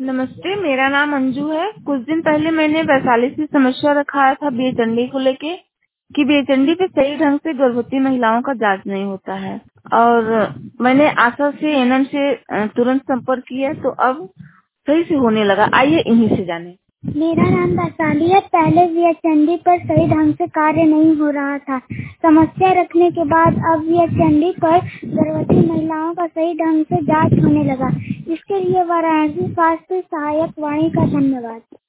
नमस्ते, मेरा नाम अंजू है। कुछ दिन पहले मैंने वैशाली से समस्या रखाया था बीएचएनडी को लेके कि बीएचएनडी पे सही ढंग से गर्भवती महिलाओं का जांच नहीं होता है। और मैंने आशा से एनएम से तुरंत संपर्क किया तो अब सही से होने लगा। आइए इन्हीं से जाने। मेरा नाम वैशाली है। पहले बीएचएनडी पर सही ढंग से कार्य नहीं हो रहा था। समस्या रखने के बाद अब बीएचएनडी पर गर्भवती महिलाओं का सही ढंग से जांच होने लगा। इसके लिए वाराणसी स्वास्थ्य सहायक वाणी का धन्यवाद।